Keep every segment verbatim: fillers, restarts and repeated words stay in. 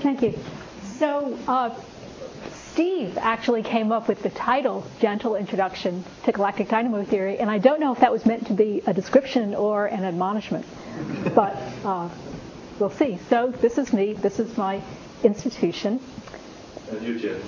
Thank you. So uh, Steve actually came up with the title, Gentle Introduction to Galactic Dynamo Theory, and I don't know if that was meant to be a description or an admonishment, but uh, we'll see. So this is me. This is my institution. And you, Jen.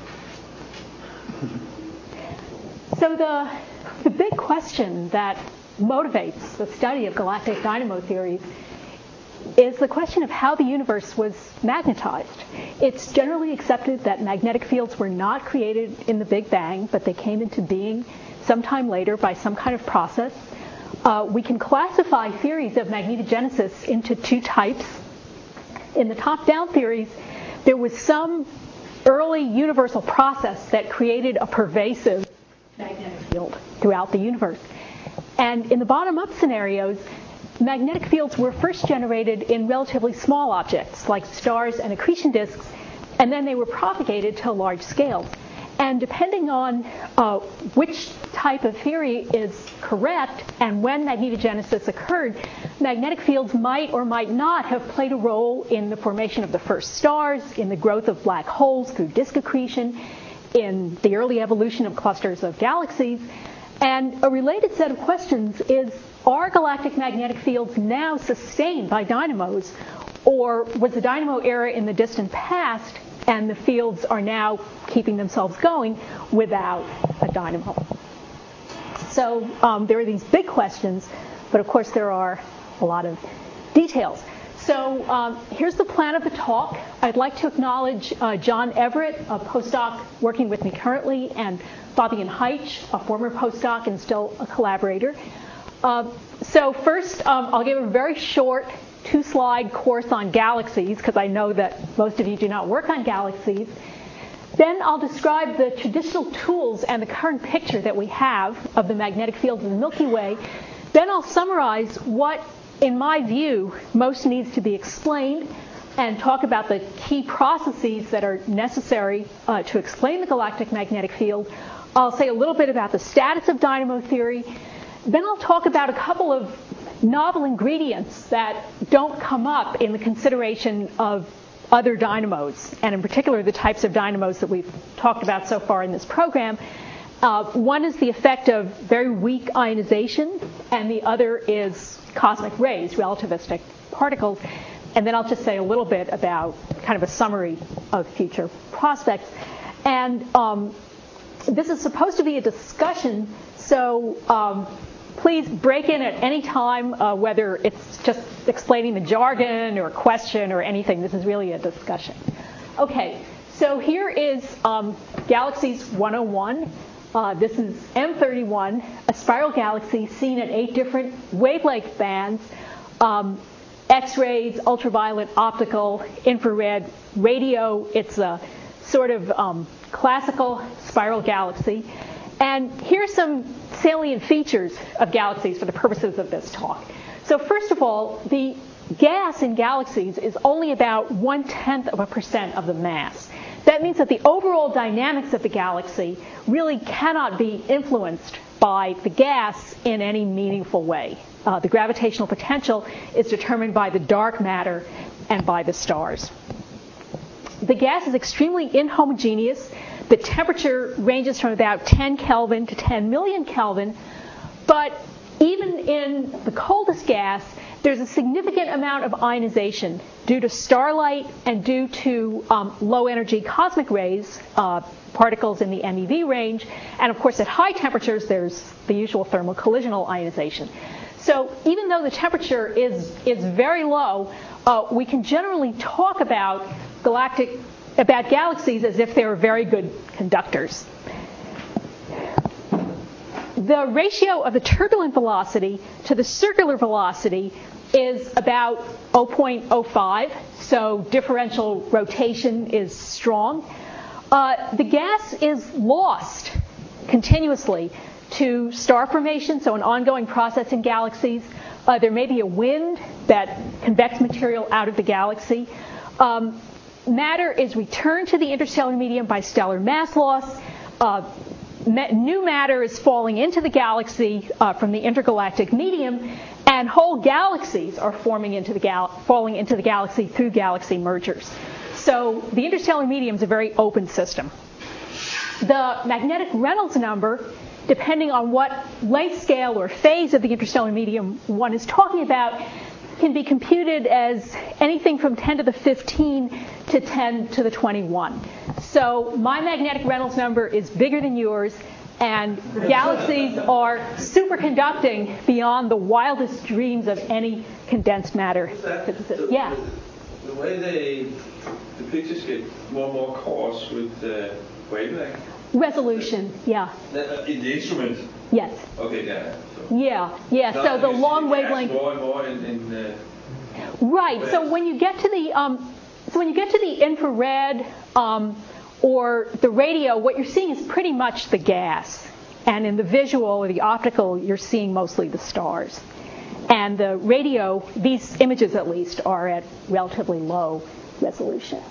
So the, the big question that motivates the study of galactic dynamo theories is the question of how the universe was magnetized. It's generally accepted that magnetic fields were not created in the Big Bang, but they came into being sometime later by some kind of process. Uh, we can classify theories of magnetogenesis into two types. In the top-down theories, there was some early universal process that created a pervasive magnetic field throughout the universe. And in the bottom-up scenarios, magnetic fields were first generated in relatively small objects like stars and accretion disks, and then they were propagated to large scales. And depending on uh, which type of theory is correct and when magnetogenesis occurred, magnetic fields might or might not have played a role in the formation of the first stars, in the growth of black holes through disk accretion, in the early evolution of clusters of galaxies. And a related set of questions is, are galactic magnetic fields now sustained by dynamos, or was the dynamo era in the distant past and the fields are now keeping themselves going without a dynamo? So um, there are these big questions, but of course there are a lot of details. So um, here's the plan of the talk. I'd like to acknowledge uh, John Everett, a postdoc working with me currently, and Fabian Heitsch, a former postdoc and still a collaborator. Uh, so first, um, I'll give a very short two-slide course on galaxies, because I know that most of you do not work on galaxies. Then I'll describe the traditional tools and the current picture that we have of the magnetic field of the Milky Way. Then I'll summarize what, in my view, most needs to be explained, and talk about the key processes that are necessary uh, to explain the galactic magnetic field. I'll say a little bit about the status of dynamo theory. Then I'll talk about a couple of novel ingredients that don't come up in the consideration of other dynamos, and in particular the types of dynamos that we've talked about so far in this program. Uh, one is the effect of very weak ionization, and the other is cosmic rays, relativistic particles. And then I'll just say a little bit about kind of a summary of future prospects. And um, this is supposed to be a discussion, so um, please break in at any time, uh, whether it's just explaining the jargon or a question or anything. This is really a discussion. Okay, so here is um, Galaxies one oh one. Uh, this is M thirty-one, a spiral galaxy seen at eight different wavelength bands, um, X-rays, ultraviolet, optical, infrared, radio. It's a sort of um, classical spiral galaxy. And here's some salient features of galaxies for the purposes of this talk. So first of all, the gas in galaxies is only about one-tenth of a percent of the mass. That means that the overall dynamics of the galaxy really cannot be influenced by the gas in any meaningful way. Uh, the gravitational potential is determined by the dark matter and by the stars. The gas is extremely inhomogeneous. The temperature ranges from about ten Kelvin to ten million Kelvin, but even in the coldest gas, there's a significant amount of ionization due to starlight and due to um, low-energy cosmic rays, uh, particles in the M E V range, and of course at high temperatures there's the usual thermal collisional ionization. So even though the temperature is, is very low, uh, we can generally talk about galactic, about galaxies as if they were very good conductors. The ratio of the turbulent velocity to the circular velocity is about zero point zero five, so differential rotation is strong. Uh, the gas is lost continuously to star formation, so an ongoing process in galaxies. Uh, there may be a wind that convects material out of the galaxy. Um, matter is returned to the interstellar medium by stellar mass loss. Uh, New matter is falling into the galaxy uh, from the intergalactic medium, and whole galaxies are forming into the gal- falling into the galaxy through galaxy mergers. So the interstellar medium is a very open system. The magnetic Reynolds number, depending on what length scale or phase of the interstellar medium one is talking about, can be computed as anything from ten to the fifteen to ten to the twenty-one. So my magnetic Reynolds number is bigger than yours, and galaxies are superconducting beyond the wildest dreams of any condensed matter physicist. Yeah. The way they, the pictures get more and more coarse with the wavelength. Resolution, yeah. In the instrument? Yes. Okay, yeah. So yeah, yeah. So the long wavelength. More and more in, in uh, right. So when you get to the um, so when you get to the infrared um, or the radio, what you're seeing is pretty much the gas, and in the visual or the optical, you're seeing mostly the stars. And the radio, these images at least, are at relatively low resolution.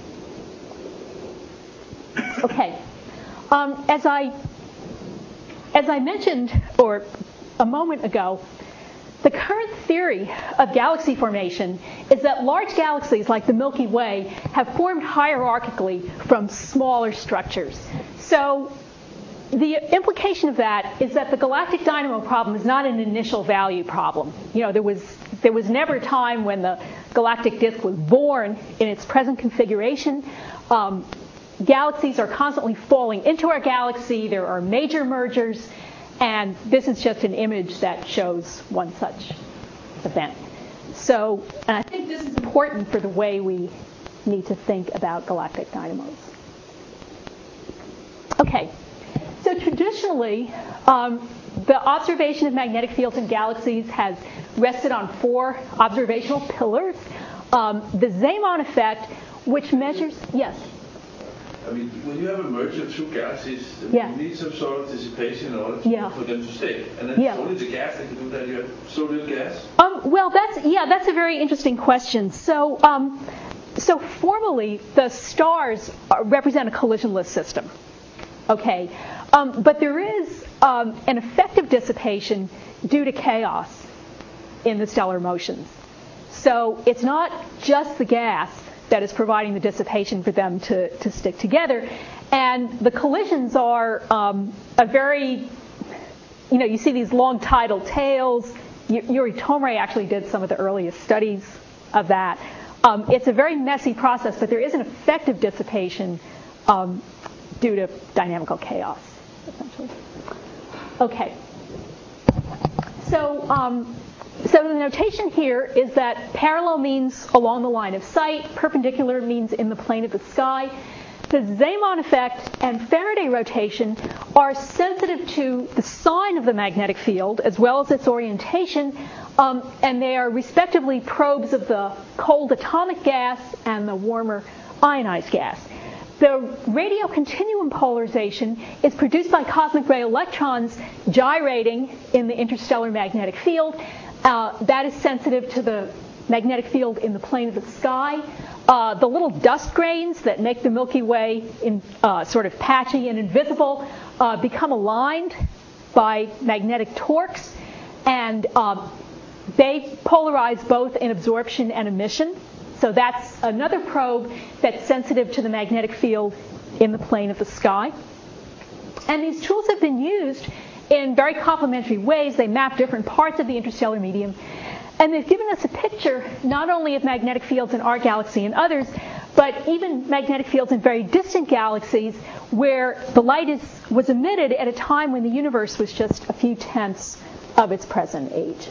Okay. Um, as I as I mentioned, or a moment ago, the current theory of galaxy formation is that large galaxies like the Milky Way have formed hierarchically from smaller structures. So the implication of that is that the galactic dynamo problem is not an initial value problem. You know, there was there was never a time when the galactic disk was born in its present configuration. Um, galaxies are constantly falling into our galaxy. There are major mergers, and this is just an image that shows one such event. So, and I think this is important for the way we need to think about galactic dynamos. Okay. So traditionally, um, the observation of magnetic fields in galaxies has rested on four observational pillars. Um, the Zeeman effect, which measures, yes? I mean, when you have a merger of two galaxies, I mean, yeah. you need some sort of dissipation in order to, yeah. for them to stay. And then yeah. it's only the gas that can do that. You have so little gas. Um, well, that's yeah, that's a very interesting question. So, um, so formally, the stars are, represent a collisionless system. Okay, um, but there is um, an effective dissipation due to chaos in the stellar motions. So it's not just the gas that is providing the dissipation for them to, to stick together. And the collisions are um, a very, you know, you see these long tidal tails. Yuri Tomre actually did some of the earliest studies of that. Um, it's a very messy process, but there is an effective dissipation um, due to dynamical chaos, essentially. Okay. So, um, so the notation here is that parallel means along the line of sight, perpendicular means in the plane of the sky. The Zeeman effect and Faraday rotation are sensitive to the sign of the magnetic field as well as its orientation, um, and they are respectively probes of the cold atomic gas and the warmer ionized gas. The radio continuum polarization is produced by cosmic ray electrons gyrating in the interstellar magnetic field. Uh, that is sensitive to the magnetic field in the plane of the sky. Uh, the little dust grains that make the Milky Way in, uh, sort of patchy and invisible uh, become aligned by magnetic torques, and uh, they polarize both in absorption and emission. So that's another probe that's sensitive to the magnetic field in the plane of the sky. And these tools have been used in very complementary ways. They map different parts of the interstellar medium. And they've given us a picture not only of magnetic fields in our galaxy and others, but even magnetic fields in very distant galaxies where the light is, was emitted at a time when the universe was just a few tenths of its present age.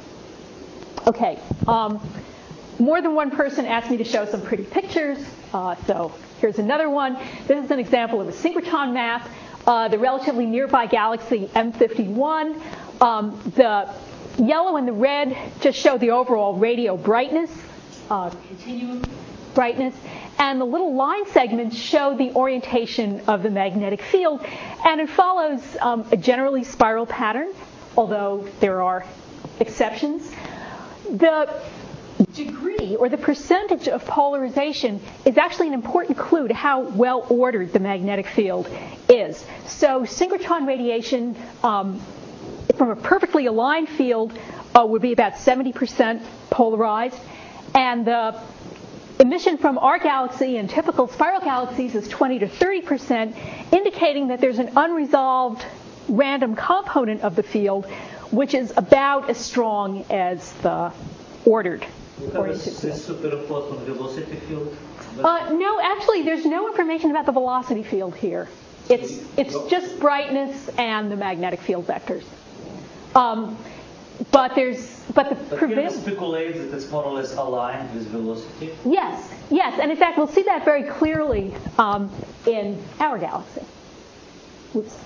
Okay. Um, More than one person asked me to show some pretty pictures, uh, so here's another one. This is an example of a synchrotron map. Uh, the relatively nearby galaxy M fifty-one. Um, the yellow and the red just show the overall radio brightness, uh, continuum brightness, and the little line segments show the orientation of the magnetic field, and it follows um, a generally spiral pattern, although there are exceptions. The degree or the percentage of polarization is actually an important clue to how well ordered the magnetic field is. So synchrotron radiation um, from a perfectly aligned field uh, would be about seventy percent polarized, and the emission from our galaxy and typical spiral galaxies is twenty to thirty percent, indicating that there's an unresolved random component of the field, which is about as strong as the ordered oriented field. Is superimposed on velocity field? Uh, no, actually, there's no information about the velocity field here. It's it's just brightness and the magnetic field vectors. Um, but there's but the But prevail- can you speculate that it's more or less aligned with velocity? Yes, yes, and in fact, we'll see that very clearly um, in our galaxy. Oops.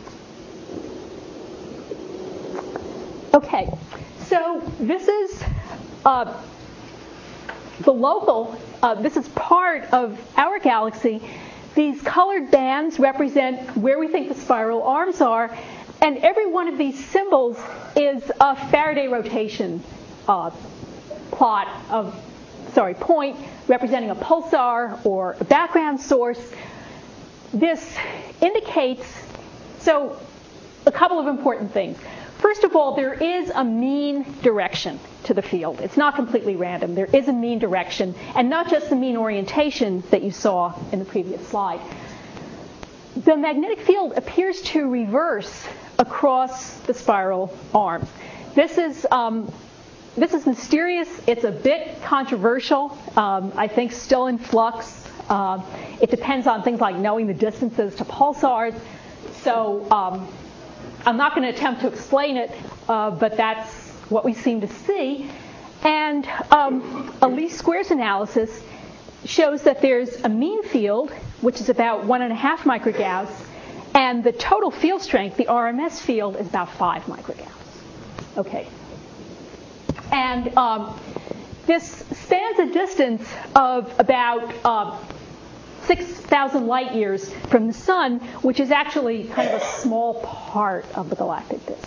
Okay, so this is uh, the local. Uh, this is part of our galaxy. These colored bands represent where we think the spiral arms are, and every one of these symbols is a Faraday rotation uh, plot of, sorry, point representing a pulsar or a background source. This indicates, so a couple of important things. First of all, there is a mean direction to the field. It's not completely random. There is a mean direction, and not just the mean orientation that you saw in the previous slide. The magnetic field appears to reverse across the spiral arms. This is um, this is mysterious. It's a bit controversial. Um, I think still in flux. Uh, it depends on things like knowing the distances to pulsars. So um, I'm not going to attempt to explain it, uh, but that's what we seem to see. And um, a least squares analysis shows that there's a mean field, which is about one and a half microgauss, and the total field strength, the R M S field, is about five microgauss. Okay. And um, this spans a distance of about uh, six thousand light years from the sun, which is actually kind of a small part of the galactic disk.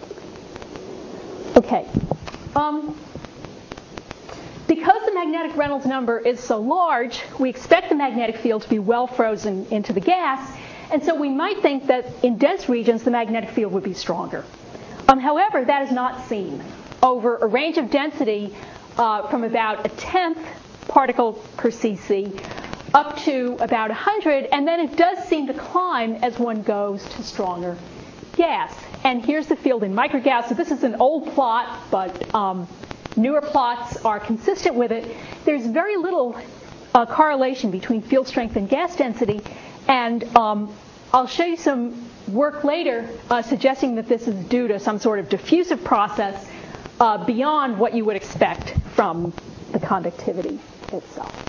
Okay. Um, because the magnetic Reynolds number is so large, we expect the magnetic field to be well frozen into the gas, and so we might think that in dense regions the magnetic field would be stronger. Um, however, that is not seen. Over a range of density uh, from about a tenth particle per cc up to about one hundred, and then it does seem to climb as one goes to stronger gas. And here's the field in microgauss. So this is an old plot, but um, newer plots are consistent with it. There's very little uh, correlation between field strength and gas density, and um, I'll show you some work later uh, suggesting that this is due to some sort of diffusive process uh, beyond what you would expect from the conductivity itself.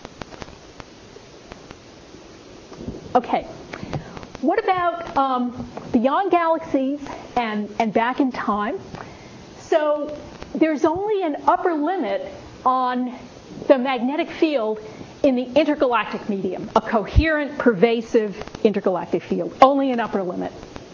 Okay, what about um, beyond galaxies and, and back in time? So there's only an upper limit on the magnetic field in the intergalactic medium, a coherent, pervasive intergalactic field, only an upper limit.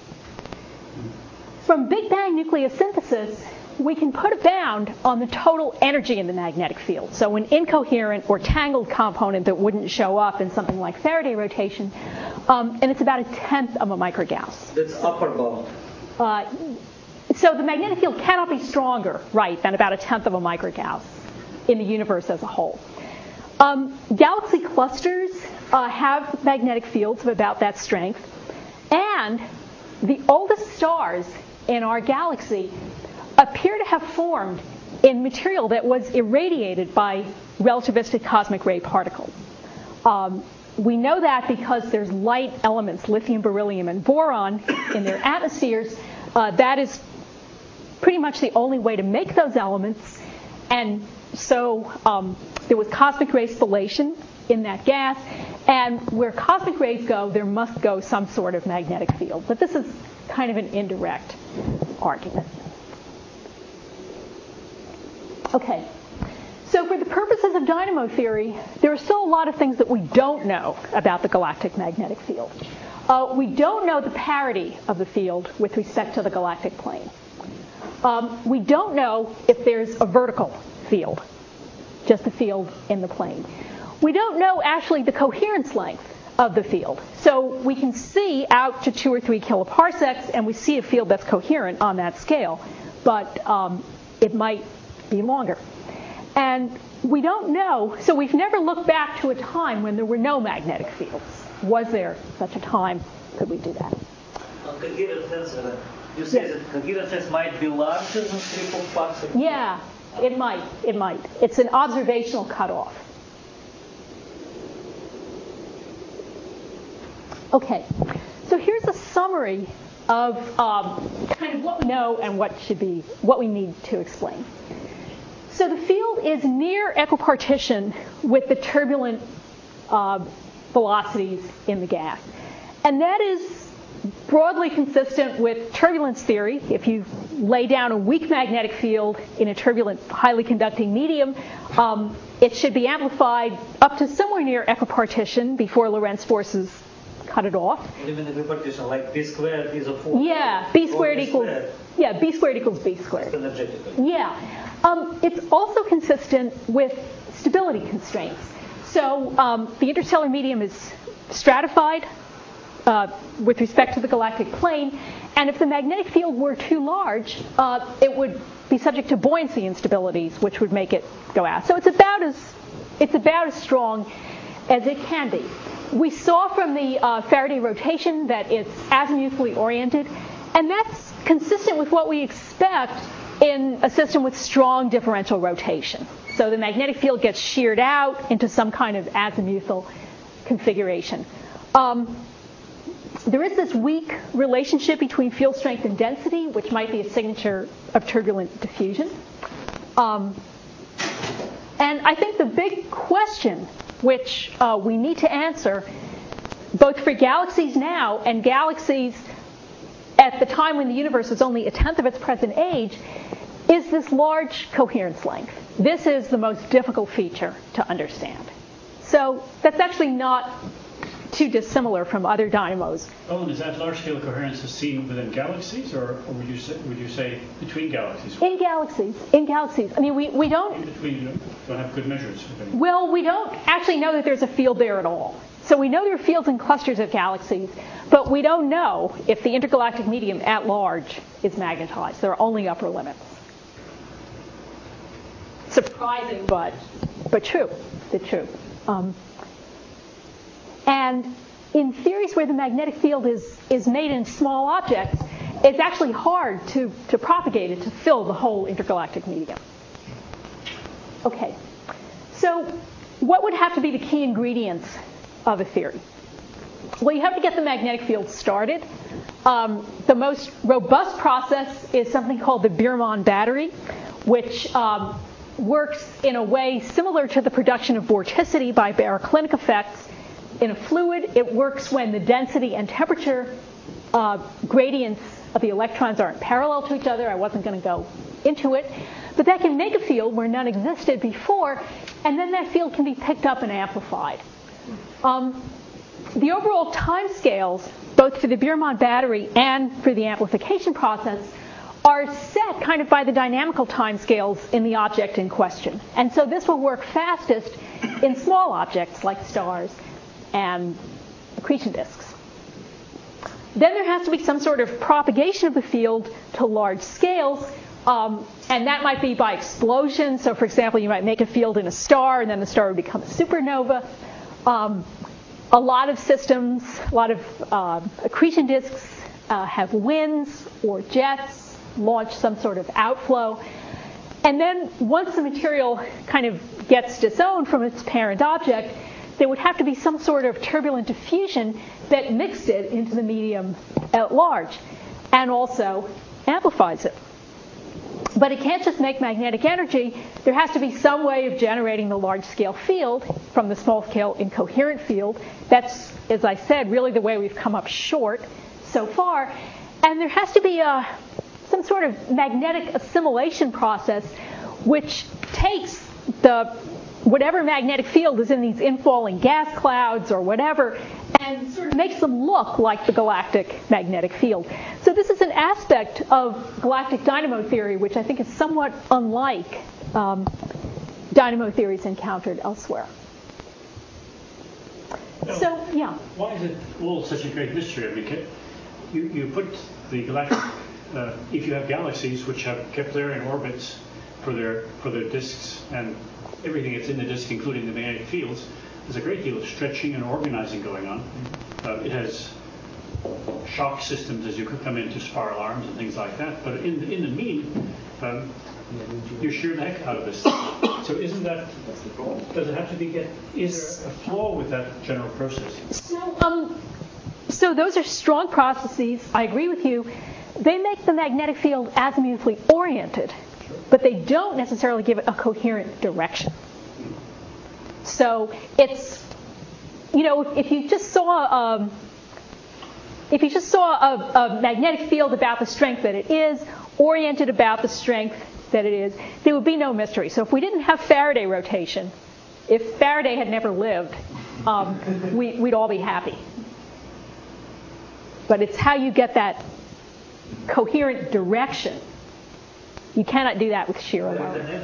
From Big Bang nucleosynthesis, we can put a bound on the total energy in the magnetic field. So an incoherent or tangled component that wouldn't show up in something like Faraday rotation, um, and it's about a tenth of a microgauss. That's upper bound. Uh, so the magnetic field cannot be stronger, right, than about a tenth of a microgauss in the universe as a whole. Um, galaxy clusters uh, have magnetic fields of about that strength, and the oldest stars in our galaxy appear to have formed in material that was irradiated by relativistic cosmic ray particles. Um, we know that because there's light elements, lithium, beryllium, and boron, in their atmospheres. Uh, that is pretty much the only way to make those elements. And so um, there was cosmic ray spallation in that gas. And where cosmic rays go, there must go some sort of magnetic field. But this is kind of an indirect argument. Okay, so for the purposes of dynamo theory, there are still a lot of things that we don't know about the galactic magnetic field. Uh, we don't know the parity of the field with respect to the galactic plane. Um, we don't know if there's a vertical field, just the field in the plane. We don't know actually the coherence length of the field. So we can see out to two or three kiloparsecs, and we see a field that's coherent on that scale, but um, it might be longer. And we don't know, so we've never looked back to a time when there were no magnetic fields. Was there such a time? Could we do that? Uh, coherent tensor, you say Yes. that coherent tensor might be larger than three point five? Yeah, it might. It might. It's an observational cutoff. Okay, so here's a summary of um, kind of what we know and what should be, what we need to explain. So the field is near equipartition with the turbulent uh, velocities in the gas. And that is broadly consistent with turbulence theory. If you lay down a weak magnetic field in a turbulent, highly conducting medium, um, it should be amplified up to somewhere near equipartition before Lorentz forces cut it off. Even the repartition, like b squared is a four. Yeah, b squared b equals, squared. yeah, b squared equals b squared. Energetically. Yeah. Um, it's also consistent with stability constraints. So um, the interstellar medium is stratified uh, with respect to the galactic plane, and if the magnetic field were too large, uh, it would be subject to buoyancy instabilities, which would make it go out. So it's about as it's about as strong as it can be. We saw from the uh, Faraday rotation that it's azimuthally oriented, and that's consistent with what we expect in a system with strong differential rotation. So the magnetic field gets sheared out into some kind of azimuthal configuration. Um, there is this weak relationship between field strength and density, which might be a signature of turbulent diffusion. Um, and I think the big question which uh, we need to answer, both for galaxies now and galaxies at the time when the universe was only a tenth of its present age, is this large coherence length. This is the most difficult feature to understand. So that's actually not too dissimilar from other dynamos. Oh, and is that large-scale coherence is seen within galaxies, or, or would you say would you say between galaxies? In galaxies, in galaxies. I mean, we, we In don't. between, you don't, don't have good measures. of any- Well, we don't actually know that there's a field there at all. So we know there are fields in clusters of galaxies, but we don't know if the intergalactic medium at large is magnetized. There are only upper limits. Surprising, but but true. It's true. Um, and in theories where the magnetic field is is made in small objects, it's actually hard to, to propagate it to fill the whole intergalactic medium. Okay. So what would have to be the key ingredients of a theory? Well, you have to get the magnetic field started. Um, the most robust process is something called the Biermann battery, which um, works in a way similar to the production of vorticity by baroclinic effects in a fluid. It works when the density and temperature uh, gradients of the electrons aren't parallel to each other. I wasn't going to go into it. But that can make a field where none existed before, and then that field can be picked up and amplified. Um, the overall time scales, both for the Biermann battery and for the amplification process, are set kind of by the dynamical time scales in the object in question. And so this will work fastest in small objects like stars and accretion disks. Then there has to be some sort of propagation of the field to large scales, um, and that might be by explosion. So, for example, you might make a field in a star, and then the star would become a supernova. Um, a lot of systems, a lot of uh, accretion disks uh, have winds or jets, launch some sort of outflow. And then once the material kind of gets disowned from its parent object, there would have to be some sort of turbulent diffusion that mixed it into the medium at large and also amplifies it. But it can't just make magnetic energy. There has to be some way of generating the large-scale field from the small-scale incoherent field. That's, as I said, really the way we've come up short so far. And there has to be a, some sort of magnetic assimilation process which takes the whatever magnetic field is in these infalling gas clouds or whatever, and sort of makes them look like the galactic magnetic field. So this is an aspect of galactic dynamo theory which I think is somewhat unlike um, dynamo theories encountered elsewhere. Now, So, yeah. why is it all such a great mystery? I mean, can- you, you put the galactic, uh, if you have galaxies which have Keplerian orbits for their for their disks and everything that's in the disk, including the magnetic fields, there's a great deal of stretching and organizing going on. Uh, it has shock systems as you come into spiral arms and things like that. But in in the mean, um, you're shearing the heck out of this. So isn't that, does it have to be, get, is there a flaw with that general process? So, um, so those are strong processes. I agree with you. They make the magnetic field azimuthally oriented, but they don't necessarily give it a coherent direction. So it's, you know, if you just saw, um, if you just saw a, a magnetic field about the strength that it is, oriented about the strength that it is, there would be no mystery. So if we didn't have Faraday rotation, if Faraday had never lived, um, we, we'd all be happy. But it's how you get that coherent direction. You cannot do that with shear alone.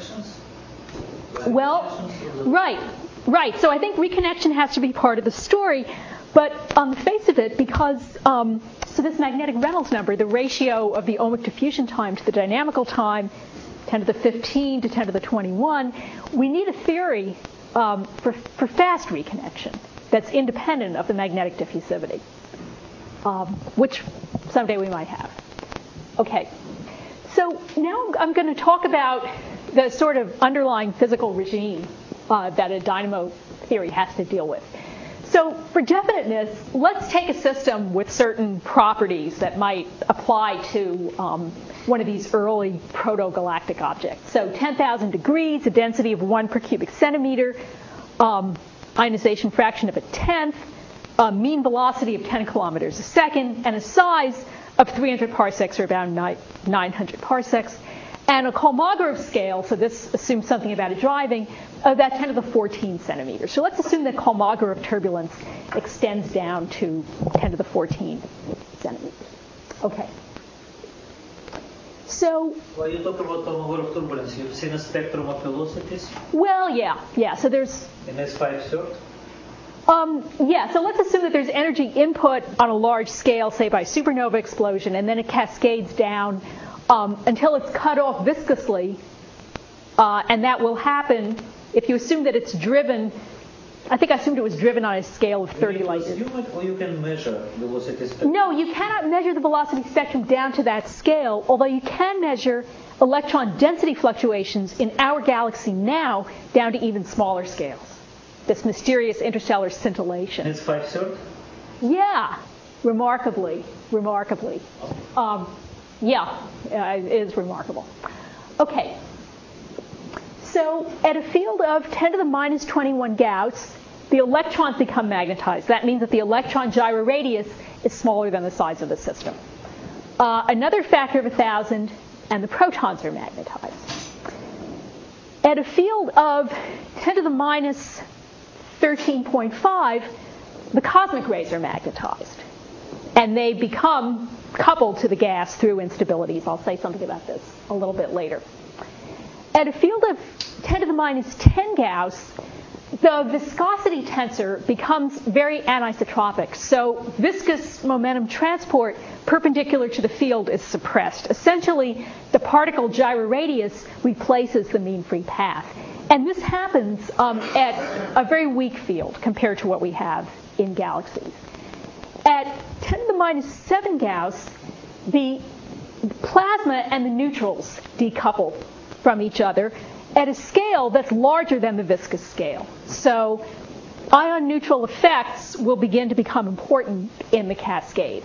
Well, right, right. So I think reconnection has to be part of the story. But on the face of it, because um, so this magnetic Reynolds number, the ratio of the ohmic diffusion time to the dynamical time, ten to the fifteen to ten to the twenty-one, we need a theory um, for, for fast reconnection that's independent of the magnetic diffusivity, um, which someday we might have. Okay, so now I'm going to talk about the sort of underlying physical regime uh, that a dynamo theory has to deal with. So for definiteness, let's take a system with certain properties that might apply to um, one of these early proto-galactic objects. So ten thousand degrees, a density of one per cubic centimeter, um, ionization fraction of a tenth, a mean velocity of ten kilometers a second, and a size of three hundred parsecs, or about nine hundred parsecs, and a Kolmogorov scale, so this assumes something about it driving, of about ten to the fourteen centimeters. So let's assume that Kolmogorov turbulence extends down to ten to the fourteen centimeters. Okay. So. Well, you talk about Kolmogorov turbulence. You've seen a spectrum of velocities? Well, yeah, yeah. So there's. In S five third? Um, yeah, so let's assume that there's energy input on a large scale, say by supernova explosion, and then it cascades down um, until it's cut off viscously, uh, and that will happen if you assume that it's driven. I think I assumed it was driven on a scale of thirty light years. Or you can measure velocity spectrum? No, you cannot measure the velocity spectrum down to that scale, although you can measure electron density fluctuations in our galaxy now down to even smaller scales. This mysterious interstellar scintillation. It's five third? Yeah, remarkably, remarkably. Um, yeah, uh, it is remarkable. Okay. So at a field of ten to the minus twenty-one Gauss, the electrons become magnetized. That means that the electron gyro radius is smaller than the size of the system. Uh, another factor of one thousand, and the protons are magnetized. At a field of ten to the minus thirteen point five, the cosmic rays are magnetized. And they become coupled to the gas through instabilities. I'll say something about this a little bit later. At a field of ten to the minus ten Gauss, the viscosity tensor becomes very anisotropic. So viscous momentum transport perpendicular to the field is suppressed. Essentially, the particle gyro radius replaces the mean free path. And this happens um, at a very weak field compared to what we have in galaxies. At ten to the minus seven Gauss, the plasma and the neutrals decouple from each other at a scale that's larger than the viscous scale. So ion-neutral effects will begin to become important in the cascade.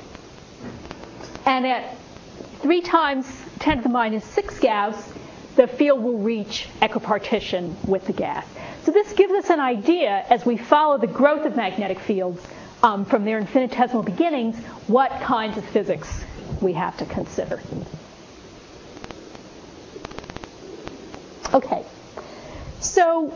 And at three times ten to the minus six Gauss, the field will reach equipartition with the gas. So this gives us an idea, as we follow the growth of magnetic fields um, from their infinitesimal beginnings, what kinds of physics we have to consider. Okay, so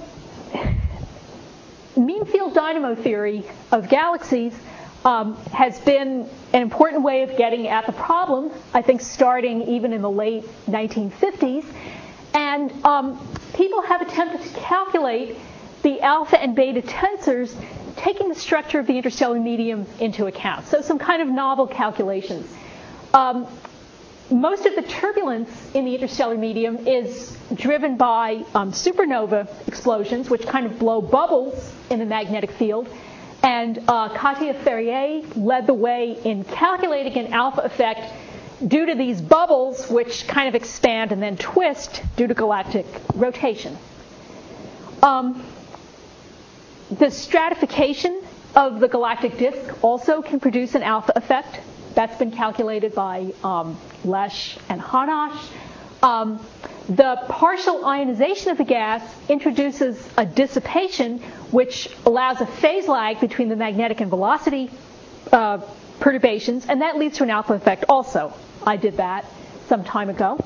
mean field dynamo theory of galaxies um, has been an important way of getting at the problem, I think starting even in the late nineteen fifties. And um, people have attempted to calculate the alpha and beta tensors taking the structure of the interstellar medium into account. So some kind of novel calculations. Um, most of the turbulence in the interstellar medium is driven by um, supernova explosions, which kind of blow bubbles in the magnetic field. And uh, Katja Ferrier led the way in calculating an alpha effect due to these bubbles, which kind of expand and then twist due to galactic rotation. Um, the stratification of the galactic disk also can produce an alpha effect. That's been calculated by um, Lesh and Hanash. Um, the partial ionization of the gas introduces a dissipation, which allows a phase lag between the magnetic and velocity uh, perturbations, and that leads to an alpha effect also. I did that some time ago.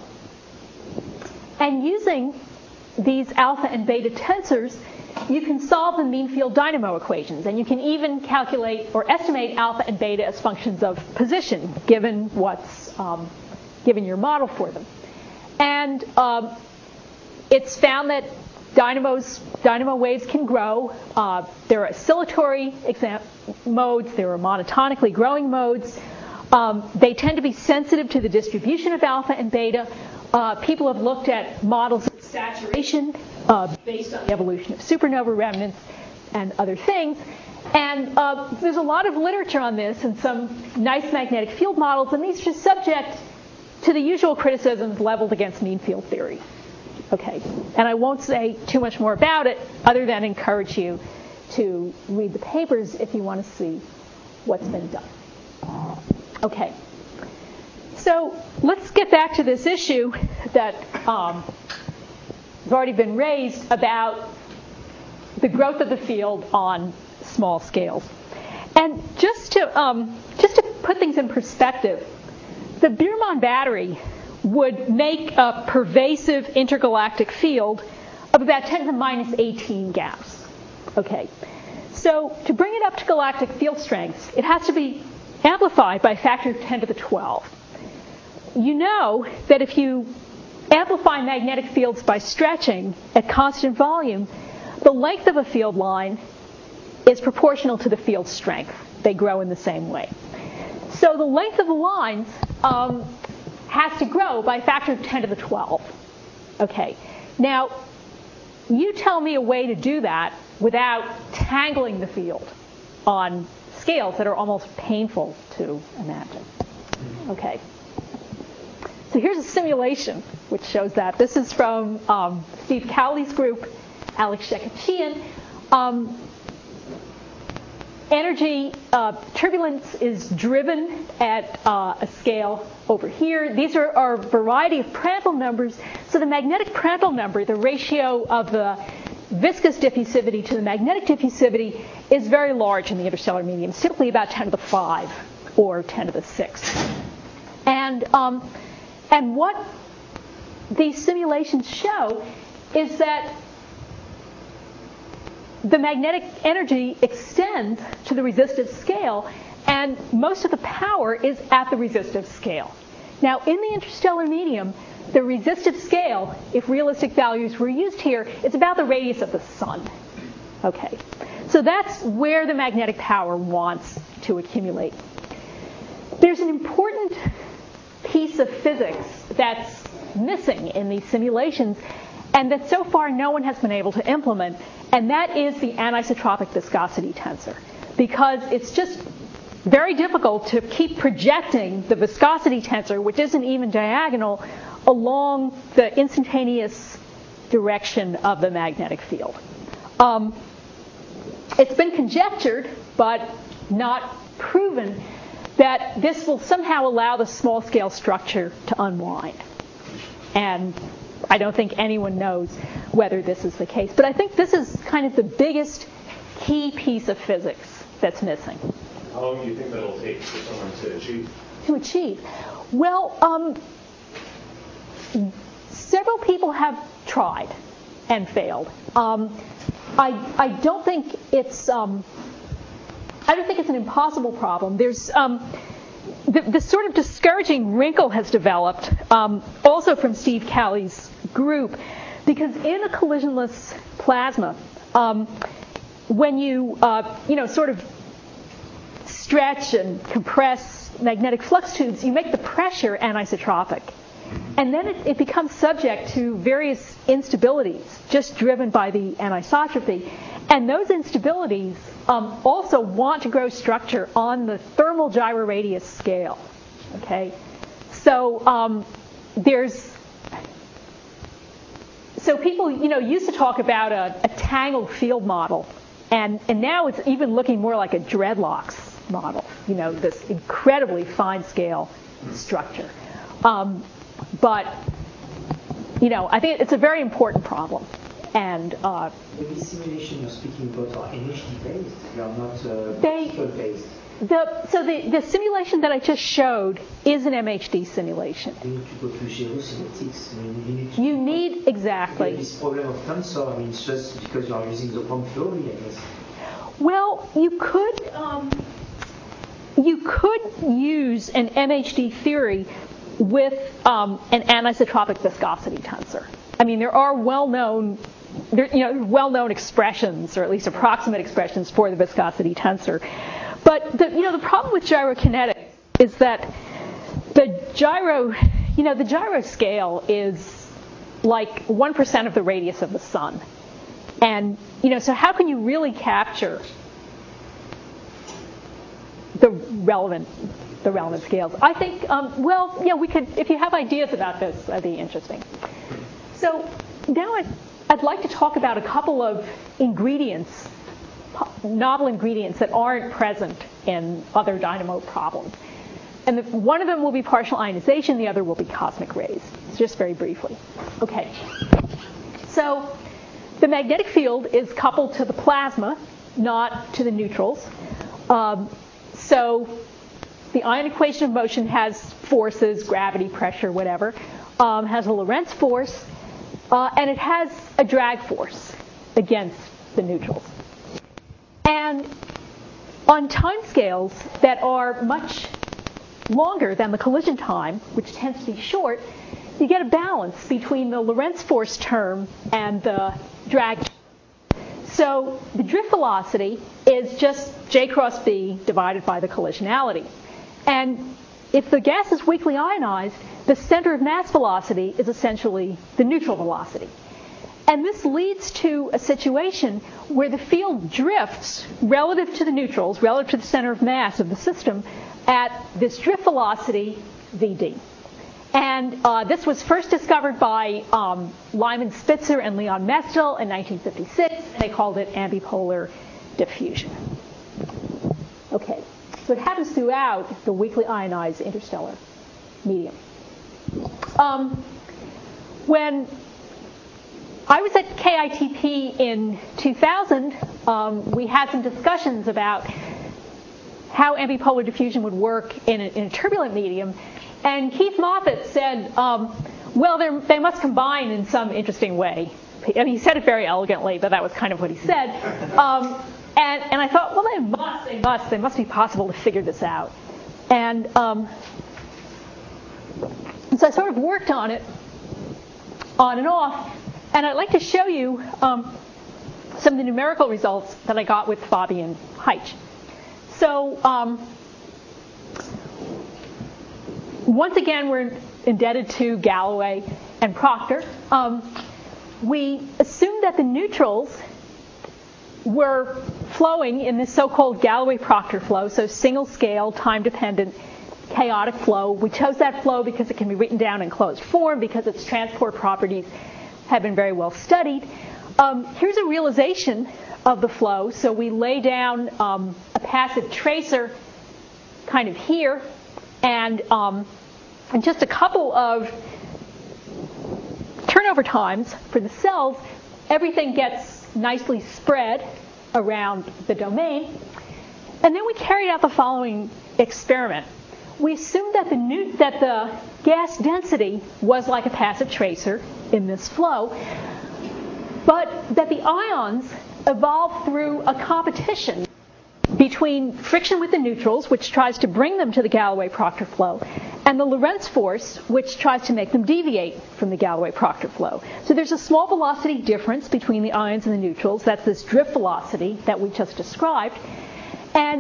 And using these alpha and beta tensors, you can solve the mean field dynamo equations, and you can even calculate or estimate alpha and beta as functions of position, given what's um, given your model for them. And um, it's found that dynamos, dynamo waves can grow. Uh, there are oscillatory exam- modes. There are monotonically growing modes. Um, they tend to be sensitive to the distribution of alpha and beta. Uh, people have looked at models of saturation uh, based on the evolution of supernova remnants and other things. And uh, there's a lot of literature on this and some nice magnetic field models, and these are subject to the usual criticisms leveled against mean field theory. Okay, and I won't say too much more about it other than encourage you to read the papers if you want to see what's been done. Okay, so let's get back to this issue that um, has already been raised about the growth of the field on small scales. And just to um, just to put things in perspective, the Biermann battery would make a pervasive intergalactic field of about ten to the minus eighteen Gauss. Okay, so to bring it up to galactic field strengths, it has to be amplified by a factor of ten to the twelve. You know that if you amplify magnetic fields by stretching at constant volume, the length of a field line is proportional to the field strength. They grow in the same way. So the length of the lines um, has to grow by a factor of ten to the twelve. Okay. Now, you tell me a way to do that without tangling the field on scales that are almost painful to imagine. Okay. So here's a simulation which shows that. This is from um, Steve Cowley's group, Alex Shekhachian. Um, energy uh, turbulence is driven at uh, a scale over here. These are, are a variety of Prandtl numbers. So the magnetic Prandtl number, the ratio of the viscous diffusivity to the magnetic diffusivity, is very large in the interstellar medium, typically about ten to the five or ten to the six. And, um, and what these simulations show is that the magnetic energy extends to the resistive scale, and most of the power is at the resistive scale. Now, in the interstellar medium, the resistive scale, if realistic values were used here, it's about the radius of the sun. Okay, so that's where the magnetic power wants to accumulate. There's an important piece of physics that's missing in these simulations, and that so far no one has been able to implement, and that is the anisotropic viscosity tensor, because it's just very difficult to keep projecting the viscosity tensor, which isn't even diagonal, along the instantaneous direction of the magnetic field. Um, it's been conjectured, but not proven, that this will somehow allow the small-scale structure to unwind. And I don't think anyone knows whether this is the case. But I think this is kind of the biggest key piece of physics that's missing. How long do you think that'll take for someone to achieve? To achieve? Well, um, several people have tried and failed. Um, I, I don't think it's um, I don't think it's an impossible problem. There's um, the, the sort of discouraging wrinkle has developed, um, also from Steve Cowley's group, because in a collisionless plasma, um, when you uh, you know sort of stretch and compress magnetic flux tubes, you make the pressure anisotropic. And then it, it becomes subject to various instabilities, just driven by the anisotropy. And those instabilities um, also want to grow structure on the thermal gyroradius scale. Okay, so um, there's so people, you know, used to talk about a, a tangled field model, and and now it's even looking more like a dreadlocks model. You know, this incredibly fine scale structure. Um, but you know, I think it's a very important problem. And uh, the simulation you're speaking about are N H D based. They are not uh, they, based. The, so the, the simulation that I just showed is an M H D simulation. You need to go to geosynthetics. I mean, you need, to you need exactly. This problem of tensor. I mean, it's just because you are using the quantum theory, I guess. Well, you could um, you could use an M H D theory with um, an anisotropic viscosity tensor. I mean, there are well-known, there, you know, well-known expressions, or at least approximate expressions for the viscosity tensor. But the, you know, the problem with gyrokinetics is that the gyro, you know, the gyro scale is like one percent of the radius of the sun, and you know, so how can you really capture the relevant the relevant scales? I think, um, well, yeah, we could. If you have ideas about this, that'd be interesting. So now I'd, I'd like to talk about a couple of ingredients, novel ingredients that aren't present in other dynamo problems. And the, one of them will be partial ionization, the other will be cosmic rays. Just very briefly. Okay. So the magnetic field is coupled to the plasma, not to the neutrals. Um, so the ion equation of motion has forces, gravity, pressure, whatever, um, has a Lorentz force, uh, and it has a drag force against the neutrals. And on timescales that are much longer than the collision time, which tends to be short, you get a balance between the Lorentz force term and the drag. So the drift velocity is just J cross B divided by the collisionality. And if the gas is weakly ionized, the center of mass velocity is essentially the neutral velocity. And this leads to a situation where the field drifts relative to the neutrals, relative to the center of mass of the system, at this drift velocity V D. And uh, this was first discovered by um, Lyman Spitzer and Leon Mestel in nineteen fifty-six, and they called it ambipolar diffusion. Okay, so it happens throughout the weakly ionized interstellar medium. Um, when I was at K I T P in two thousand, um, we had some discussions about how ambipolar diffusion would work in a, in a turbulent medium. And Keith Moffat said, um, well, they must combine in some interesting way. I mean, he said it very elegantly, but that was kind of what he said. Um, and, and I thought, well, they must, they must, they must be possible to figure this out. And, um, and so I sort of worked on it, on and off. And I'd like to show you um, some of the numerical results that I got with Fabian Heitsch. So um, once again, we're indebted to Galloway and Proctor. Um, we assumed that the neutrals were flowing in this so-called Galloway-Proctor flow, so single-scale, time-dependent, chaotic flow. We chose that flow because it can be written down in closed form, because its transport properties have been very well studied. Um, here's a realization of the flow. So we lay down um, a passive tracer kind of here, and um, in just a couple of turnover times for the cells, everything gets nicely spread around the domain. And then we carried out the following experiment. We assumed that the, new, that the gas density was like a passive tracer in this flow, but that the ions evolve through a competition between friction with the neutrals, which tries to bring them to the Galloway-Proctor flow, and the Lorentz force, which tries to make them deviate from the Galloway-Proctor flow. So there's a small velocity difference between the ions and the neutrals. That's this drift velocity that we just described. And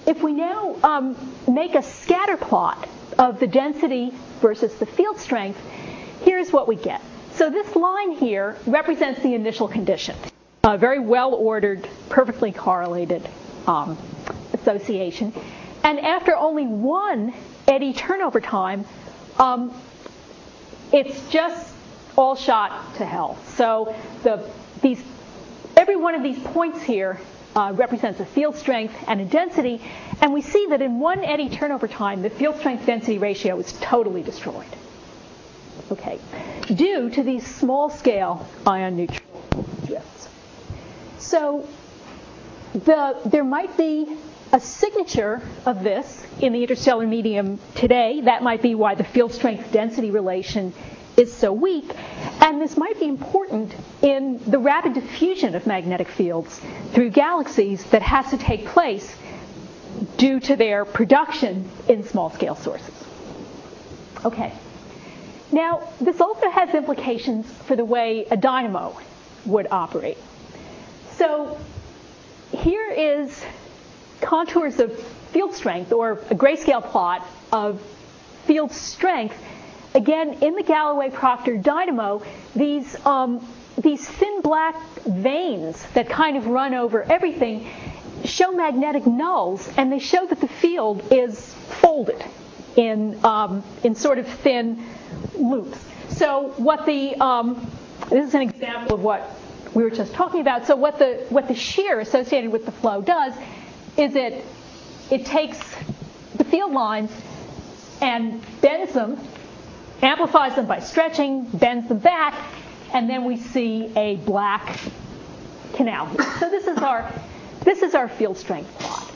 if we now um, make a scatter plot of the density versus the field strength, here's what we get. So this line here represents the initial condition, a very well-ordered, perfectly correlated um, association. And after only one eddy turnover time, um, it's just all shot to hell. So the, these, every one of these points here uh, represents a field strength and a density, and we see that in one eddy turnover time, the field strength-density ratio is totally destroyed. Okay, due to these small-scale ion-neutral drifts. So the, there might be a signature of this in the interstellar medium today. That might be why the field strength-density relation is so weak. And this might be important in the rapid diffusion of magnetic fields through galaxies that has to take place due to their production in small-scale sources. Okay. Now, this also has implications for the way a dynamo would operate. So here is contours of field strength, or a grayscale plot of field strength. Again, in the Galloway-Proctor dynamo, these, um, these thin black veins that kind of run over everything show magnetic nulls, and they show that the field is folded in, um, in sort of thin loops. So what the, um, this is an example of what we were just talking about. So what the, what the shear associated with the flow does is it, it takes the field lines and bends them, amplifies them by stretching, bends them back, and then we see a black canal here. So this is our, this is our field strength plot.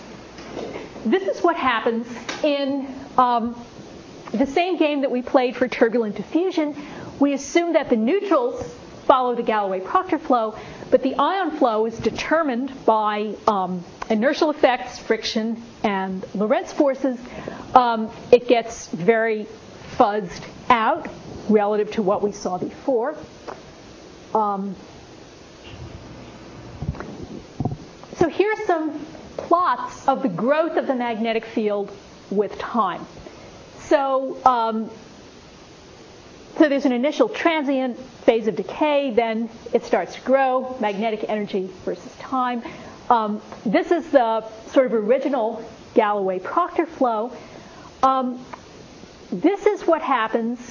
This is what happens in um, the same game that we played for turbulent diffusion. We assume that the neutrals follow the Galloway-Proctor flow, but the ion flow is determined by um, inertial effects, friction, and Lorentz forces. Um, it gets very fuzzed out relative to what we saw before. Um, so here are some plots of the growth of the magnetic field with time. So, um, so there's an initial transient phase of decay, then it starts to grow, magnetic energy versus time. Um, this is the sort of original Galloway-Proctor flow. Um, this is what happens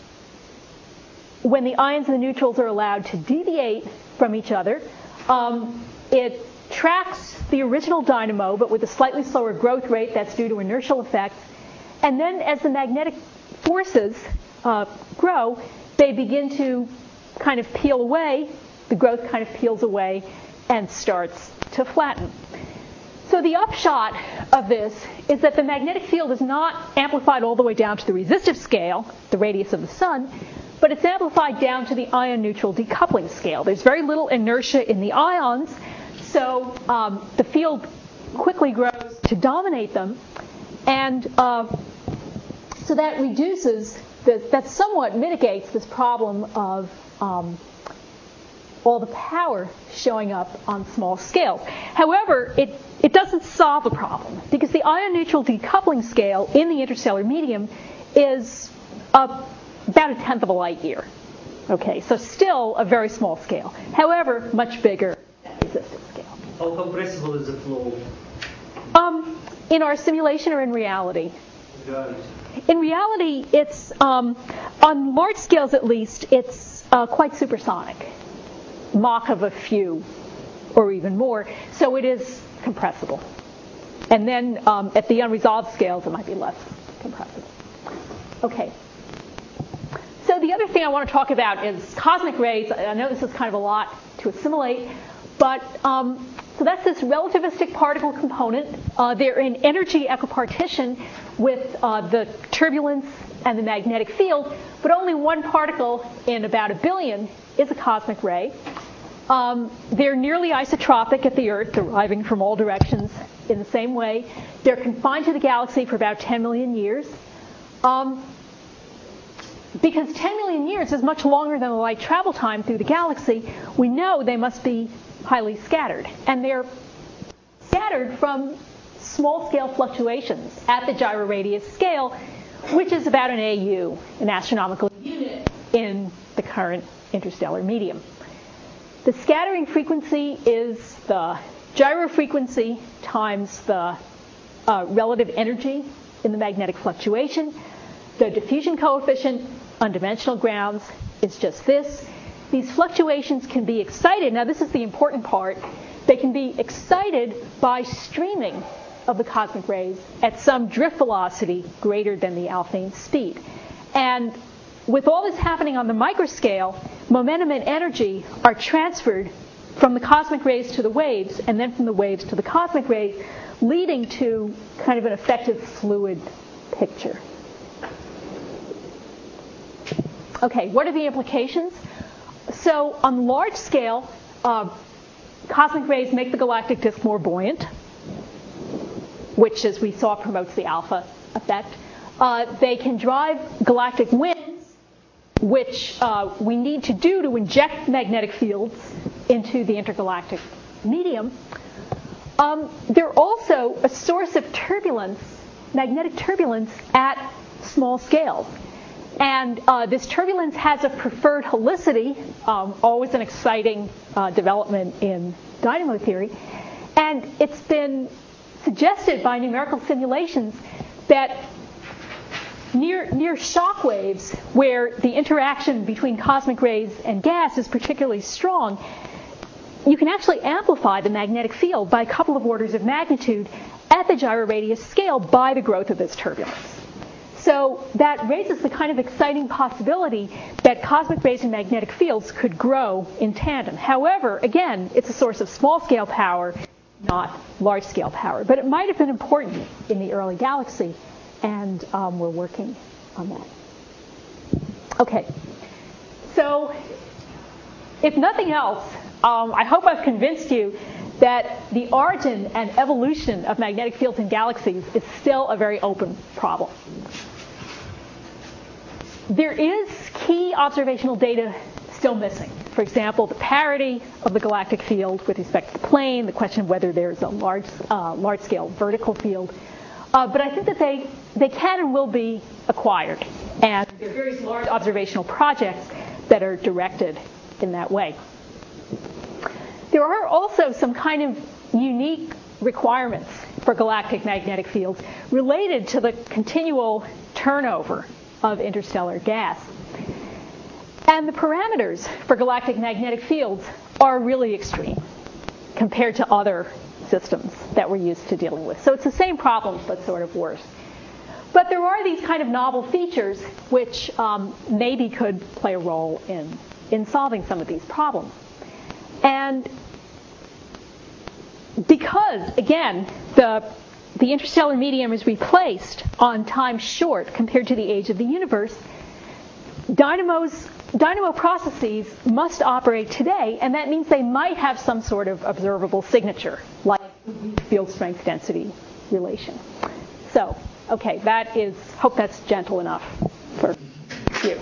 when the ions and the neutrals are allowed to deviate from each other. Um, it tracks the original dynamo, but with a slightly slower growth rate. That's due to inertial effects. And then as the magnetic forces uh, grow, they begin to kind of peel away. The growth kind of peels away and starts to flatten. So the upshot of this is that the magnetic field is not amplified all the way down to the resistive scale, the radius of the sun, but it's amplified down to the ion-neutral decoupling scale. There's very little inertia in the ions, so um, the field quickly grows to dominate them, and uh, so that reduces, the, that somewhat mitigates this problem of um, all the power showing up on small scales. However, it, it doesn't solve the problem, because the ion-neutral decoupling scale in the interstellar medium is uh, about a tenth of a light year. Okay, so still a very small scale. However, much bigger than resistive scale. How compressible is the flow? Um, in our simulation or in reality? Got it. In reality, it's, um, on large scales at least, it's uh, quite supersonic. Mach of a few, or even more. So it is compressible. And then um, at the unresolved scales, it might be less compressible. Okay. So the other thing I want to talk about is cosmic rays. I know this is kind of a lot to assimilate, but um, so that's this relativistic particle component. Uh, they're in energy equipartition with uh, the turbulence and the magnetic field, but only one particle in about a billion is a cosmic ray. Um, they're nearly isotropic at the Earth, arriving from all directions in the same way. They're confined to the galaxy for about ten million years. Um, because ten million years is much longer than the light travel time through the galaxy, we know they must be highly scattered. And they're scattered from small-scale fluctuations at the gyroradius scale, which is about an A U, an astronomical unit, in the current interstellar medium. The scattering frequency is the gyro frequency times the uh, relative energy in the magnetic fluctuation. The diffusion coefficient on dimensional grounds is just this. These fluctuations can be excited. Now, this is the important part. They can be excited by streaming of the cosmic rays at some drift velocity greater than the Alfvén speed. And with all this happening on the microscale, momentum and energy are transferred from the cosmic rays to the waves, and then from the waves to the cosmic rays, leading to kind of an effective fluid picture. Okay, what are the implications? So on large scale, uh, cosmic rays make the galactic disk more buoyant, which, as we saw, promotes the alpha effect. Uh, they can drive galactic winds, which uh, we need to do to inject magnetic fields into the intergalactic medium. Um, they're also a source of turbulence, magnetic turbulence at small scales. And uh, this turbulence has a preferred helicity, um, always an exciting uh, development in dynamo theory. And it's been suggested by numerical simulations that near, near shock waves, where the interaction between cosmic rays and gas is particularly strong, you can actually amplify the magnetic field by a couple of orders of magnitude at the gyroradius scale by the growth of this turbulence. So that raises the kind of exciting possibility that cosmic rays and magnetic fields could grow in tandem. However, again, it's a source of small-scale power, not large-scale power. But it might have been important in the early galaxy, and um, we're working on that. Okay. So if nothing else, um, I hope I've convinced you that the origin and evolution of magnetic fields in galaxies is still a very open problem. There is key observational data still missing. For example, the parity of the galactic field with respect to the plane, the question of whether there's a large, uh, large-scale vertical field. Uh, but I think that they, they can and will be acquired. And there are various large observational projects that are directed in that way. There are also some kind of unique requirements for galactic magnetic fields related to the continual turnover of interstellar gas. And the parameters for galactic magnetic fields are really extreme compared to other systems that we're used to dealing with. So it's the same problem, but sort of worse. But there are these kind of novel features which um, maybe could play a role in, in solving some of these problems. And because, again, the, the interstellar medium is replaced on time short compared to the age of the universe, dynamos, dynamo processes must operate today, and that means they might have some sort of observable signature, like field strength density relation. So, okay, that is, hope that's gentle enough for you.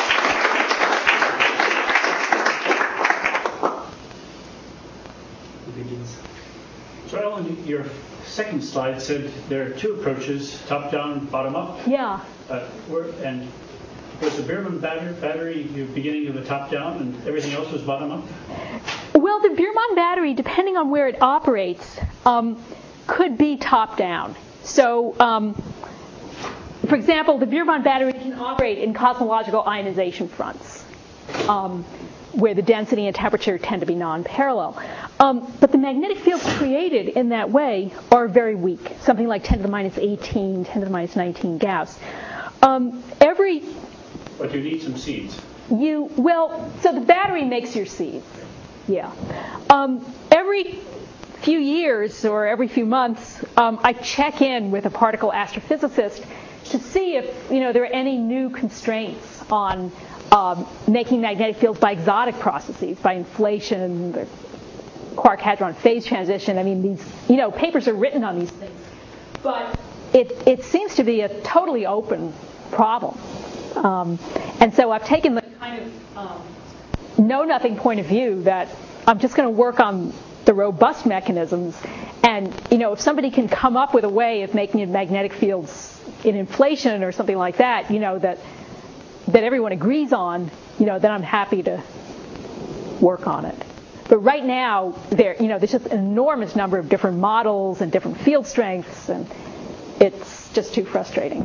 So Ellen, your second slide said there are two approaches, top-down, bottom-up. Yeah. Uh, and was the Biermann battery, battery your beginning of the top-down and everything else was bottom-up? Well, the Biermann battery, depending on where it operates, um, could be top-down. So, um, for example, the Biermann battery can operate in cosmological ionization fronts, um, where the density and temperature tend to be non-parallel. Um, but the magnetic fields created in that way are very weak, something like ten to the minus eighteen, ten to the minus nineteen Gauss. Um, every But you need some seeds. You, well, so the battery makes your seeds. Yeah. Um, every few years or every few months, um, I check in with a particle astrophysicist to see if, you know, there are any new constraints on um, making magnetic fields by exotic processes, by inflation, the quark-hadron phase transition. I mean, these, you know, papers are written on these things. But it, it seems to be a totally open problem. Um, and so I've taken the kind of um, know-nothing point of view that I'm just going to work on the robust mechanisms And, you know, if somebody can come up with a way of making magnetic fields in inflation or something like that, you know, that that everyone agrees on, you know, then I'm happy to work on it. But right now, there, you know, there's just an enormous number of different models and different field strengths, and it's just too frustrating.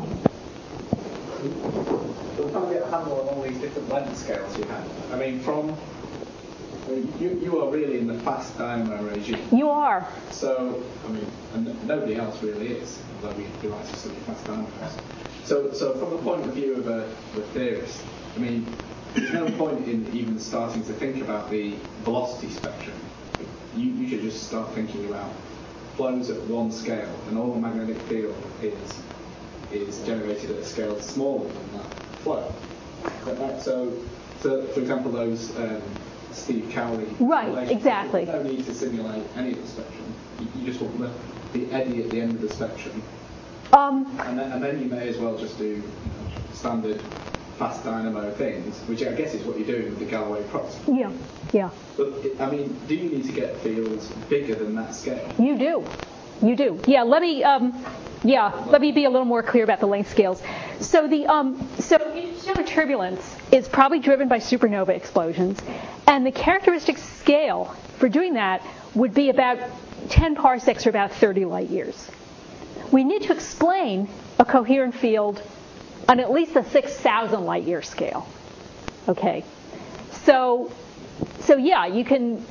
We're trying to get a handle on all these different length scales you have. I mean, from You, you are really in the fast dynamo regime. You are. So, I mean, and nobody else really is, although we do like to study fast dynamos. So, so from the point of view of a, of a theorist, I mean, there's no point in even starting to think about the velocity spectrum. You, you should just start thinking about flows at one scale, and all the magnetic field is is generated at a scale smaller than that flow. That, so, so, for example, those um, Steve Cowley. Right, exactly. There's no need to simulate any of the spectrum. You, you just want the, the eddy at the end of the spectrum. Um, and, then, and then you may as well just do, you know, standard fast dynamo things, which I guess is what you're doing with the Galloway props. Yeah, yeah. But, it, I mean, do you need to get fields bigger than that scale? You do. You do. Yeah, let me, um, yeah, let me be a little more clear about the length scales. So the, um, so interstellar turbulence is probably driven by supernova explosions, and the characteristic scale for doing that would be about ten parsecs or about thirty light years. We need to explain a coherent field on at least a six thousand light year scale. Okay. So, so yeah, you can,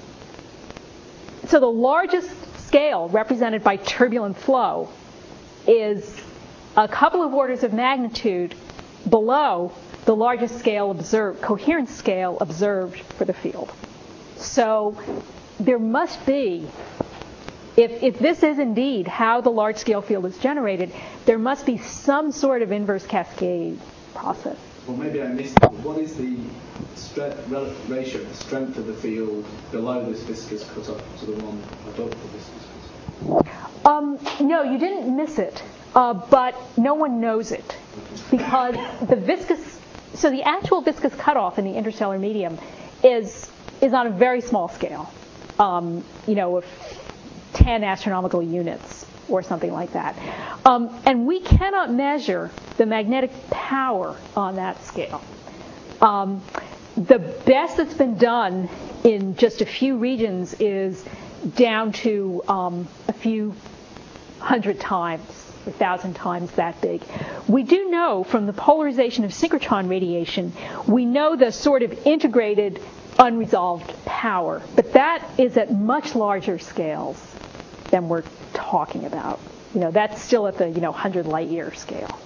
so the largest scale represented by turbulent flow is a couple of orders of magnitude below the largest scale observed, coherent scale observed for the field. So there must be, if, if this is indeed how the large-scale field is generated, there must be some sort of inverse cascade process. Well, maybe I missed it. What is the strength, ratio of the strength of the field below this viscous cutoff to the one above the viscous cutoff? Um, no, you didn't miss it, uh, but no one knows it because the viscous, so the actual viscous cutoff in the interstellar medium is is on a very small scale, um, you know, of ten astronomical units or something like that. Um, and we cannot measure the magnetic power on that scale. Um, the best that's been done in just a few regions is down to um, a few hundred times, a thousand times that big. We do know from the polarization of synchrotron radiation, we know the sort of integrated unresolved power, but that is at much larger scales than we're talking about. You know, that's still at the, you know, one hundred light year scale.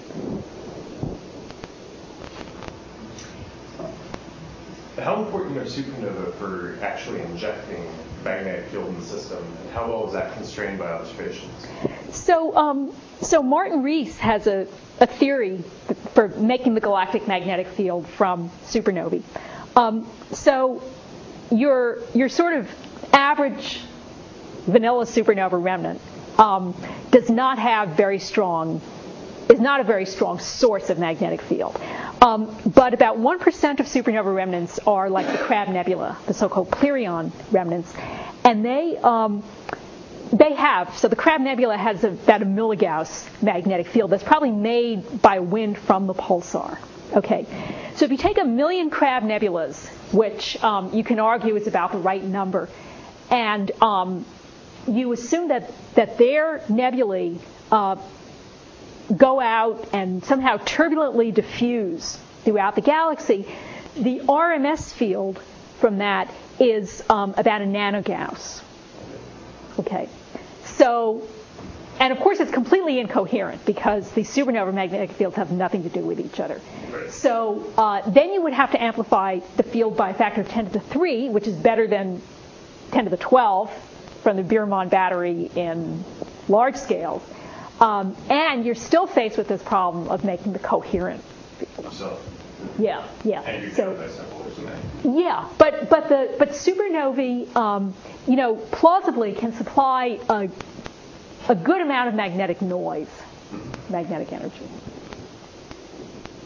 How important are supernova for actually injecting magnetic field in the system, and how well is that constrained by observations? So, um, so Martin Rees has a, a theory for making the galactic magnetic field from supernovae. Um, so, your your sort of average vanilla supernova remnant um, does not have very strong, is not a very strong source of magnetic field. Um, but about one percent of supernova remnants are like the Crab Nebula, the so-called Plerion remnants, and they um, they have, so the Crab Nebula has about a milligauss magnetic field that's probably made by wind from the pulsar. Okay, so if you take a million Crab Nebulas, which um, you can argue is about the right number, and um, you assume that, that their nebulae uh, go out and somehow turbulently diffuse throughout the galaxy, the R M S field from that is um, about a nanogauss. Okay, so, and of course it's completely incoherent because the supernova magnetic fields have nothing to do with each other. So uh, then you would have to amplify the field by a factor of ten to the three, which is better than ten to the twelve from the Birman battery in large scales. Um, and you're still faced with this problem of making the coherent field. So, yeah, yeah. and you so, by simple, isn't it? yeah, but but the but supernovae, um, you know, plausibly can supply a a good amount of magnetic noise, magnetic energy. I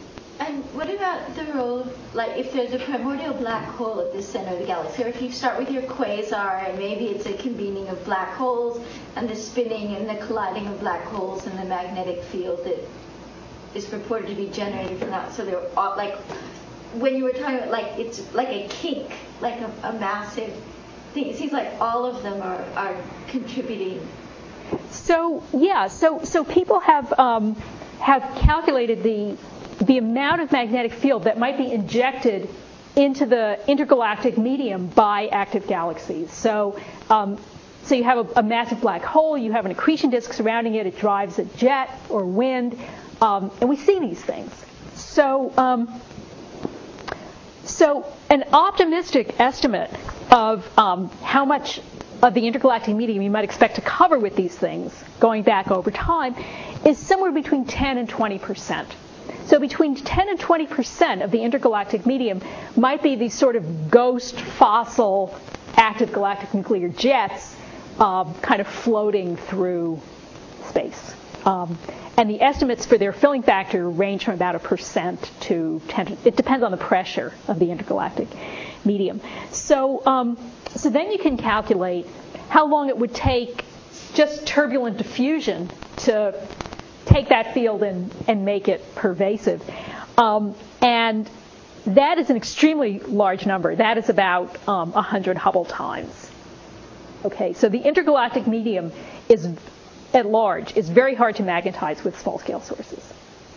And what about the role, like if there's a primordial black hole at the center of the galaxy, or if you start with your quasar and maybe it's a convening of black holes and the spinning and the colliding of black holes and the magnetic field that is purported to be generated from that. So they're all, like, when you were talking about, like, it's like a kink, like a, a massive thing. It seems like all of them are, are contributing. So yeah, so so people have um, have calculated the the amount of magnetic field that might be injected into the intergalactic medium by active galaxies. So um, so you have a, a massive black hole, you have an accretion disk surrounding it, it drives a jet or wind, um, and we see these things. So um, so an optimistic estimate of um, how much of the intergalactic medium you might expect to cover with these things going back over time is somewhere between ten and twenty percent. So between ten and twenty percent of the intergalactic medium might be these sort of ghost fossil active galactic nuclear jets um, kind of floating through space. Um, and the estimates for their filling factor range from about a percent to ten. It depends on the pressure of the intergalactic medium. So, um, so then you can calculate how long it would take just turbulent diffusion to take that field and, and make it pervasive. Um, and that is an extremely large number. That is about um, one hundred Hubble times. Okay, so the intergalactic medium is at large is very hard to magnetize with small-scale sources.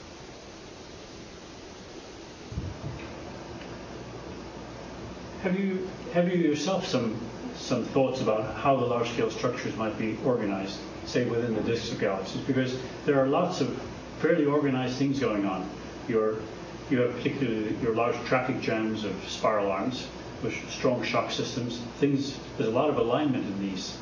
Have you have you yourself some some thoughts about how the large-scale structures might be organized, say within the disks of galaxies? Because there are lots of fairly organized things going on. Your you have particularly your large traffic jams of spiral arms with strong shock systems. Things there's a lot of alignment in these.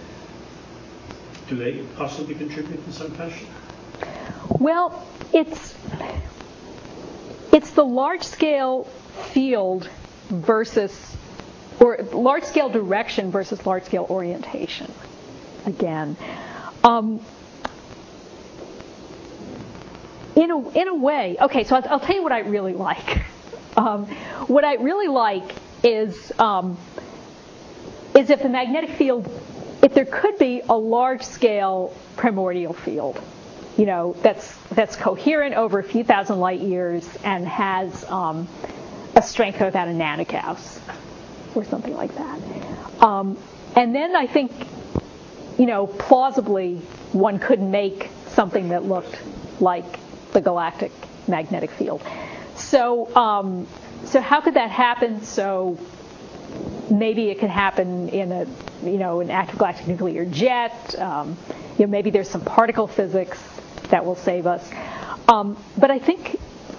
Do they possibly contribute in some fashion? Well, it's it's the large-scale field versus, or large-scale direction versus large-scale orientation. Again, um, in a in a way, okay. So I'll, I'll tell you what I really like. Um, what I really like is um, is if the magnetic field, if there could be a large-scale primordial field, you know, that's that's coherent over a few thousand light years and has um, a strength of about a nanogauss or something like that. Um, and then I think, you know, plausibly one could make something that looked like the galactic magnetic field. So, um, so how could that happen? So maybe it could happen in a, you know, an active galactic nuclear jet. Um, you know, maybe there's some particle physics that will save us. Um, but I think,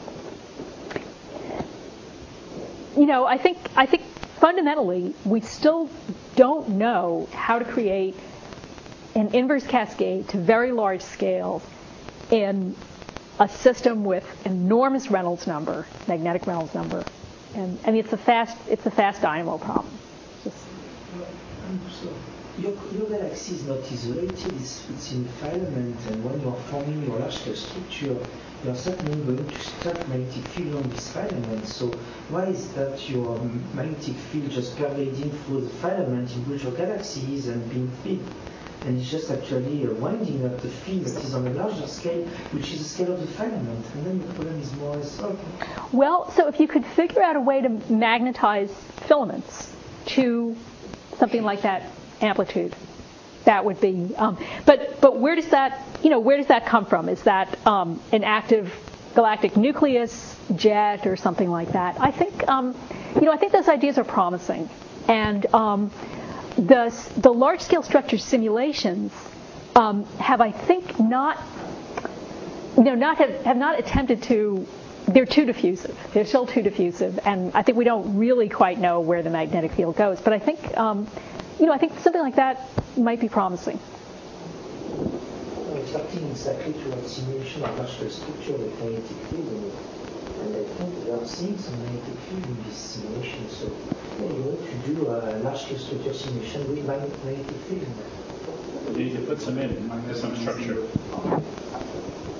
you know, I think I think fundamentally we still don't know how to create an inverse cascade to very large scales in a system with enormous Reynolds number, magnetic Reynolds number, and I mean it's a fast it's a fast dynamo problem. Just So your, your galaxy is not isolated, it's, it's in filament, and when you're forming your large-scale structure, you're certainly going to start magnetic field on this filament. So why is that your magnetic field just pervading through the filament in which your galaxy is and being fed? And it's just actually uh, winding up the field that is on a larger scale, which is the scale of the filament, and then the problem is more or less solved. Well, so if you could figure out a way to magnetize filaments to something like that amplitude, that would be. Um, but but where does that you know where does that come from? Is that um, an active galactic nucleus jet or something like that? I think um, you know I think those ideas are promising, and um, the the large scale structure simulations um, have I think not you know not have, have not attempted to. They're too diffusive. They're still too diffusive, and I think we don't really quite know where the magnetic field goes. But I think, um, you know, I think something like that might be promising. No, it's acting exactly to a simulation of large-scale structure with magnetic field in it. And I think we are seeing some magnetic field in this simulation. So yeah, you need to do a large-scale structure simulation with magnetic field in it. You need to put some in, some structure.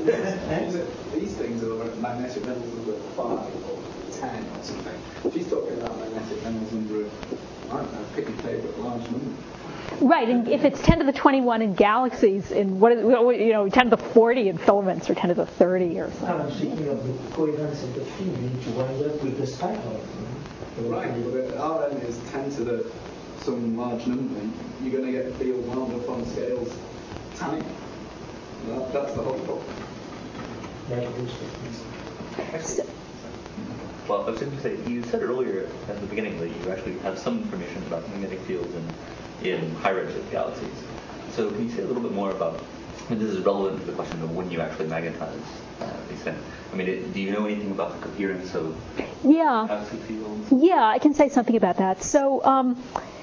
these, are, these things are at magnetic levels of about five or ten or something. She's talking about magnetic levels under, I don't know, pick your favourite large number. Right, and if it's ten to the twenty-one in galaxies, in what is, you know, ten to the forty in filaments, or ten to the thirty or something. I'm speaking of the coherence of the field, you need to wind up with the spiral. Right, but at R n is ten to the some large number. You're going to get field wound up on scales tiny. That, that's the whole problem. Well, I was going to say, you said earlier at the beginning that you actually have some information about magnetic fields in, in high redshift galaxies. So can you say a little bit more about, and this is relevant to the question of when you actually magnetize uh, these things. I mean, it, do you know anything about the coherence of yeah. galaxy fields? Yeah, I can say something about that. So um,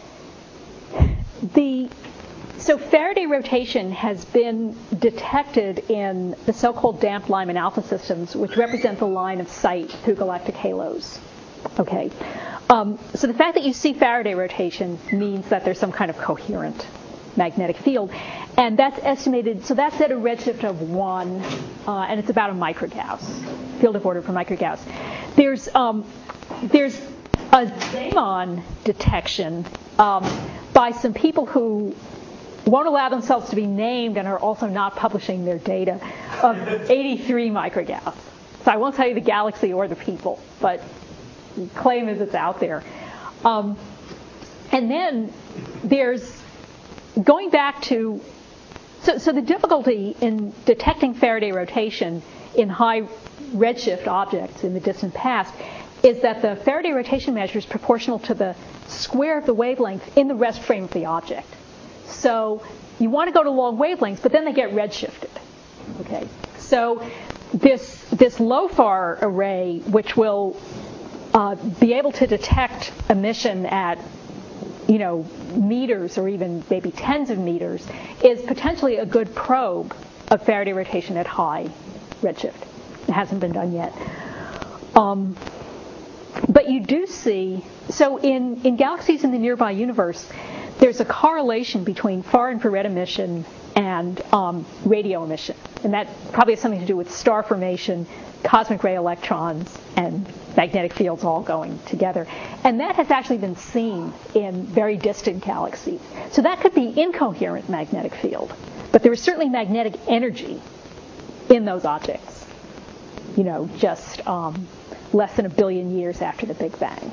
the so Faraday rotation has been detected in the so-called damped Lyman alpha systems, which represent the line of sight through galactic halos. Okay. Um, so the fact that you see Faraday rotation means that there's some kind of coherent magnetic field, and that's estimated. So that's at a redshift of one, uh, and it's about a microgauss, field of order per microgauss. There's um, there's a Zeeman detection um, by some people who won't allow themselves to be named and are also not publishing their data of eighty-three microgauss. So I won't tell you the galaxy or the people, but the claim is it's out there. Um, and then there's going back to, so, so the difficulty in detecting Faraday rotation in high redshift objects in the distant past is that the Faraday rotation measure is proportional to the square of the wavelength in the rest frame of the object. So you want to go to long wavelengths, but then they get redshifted. Okay. So this this LOFAR array, which will uh, be able to detect emission at, you know, meters or even maybe tens of meters, is potentially a good probe of Faraday rotation at high redshift. It hasn't been done yet. Um, but you do see, so in, in galaxies in the nearby universe, there's a correlation between far infrared emission and um, radio emission. And that probably has something to do with star formation, cosmic ray electrons, and magnetic fields all going together. And that has actually been seen in very distant galaxies. So that could be incoherent magnetic field. But there is certainly magnetic energy in those objects, you know, just um, less than a billion years after the Big Bang.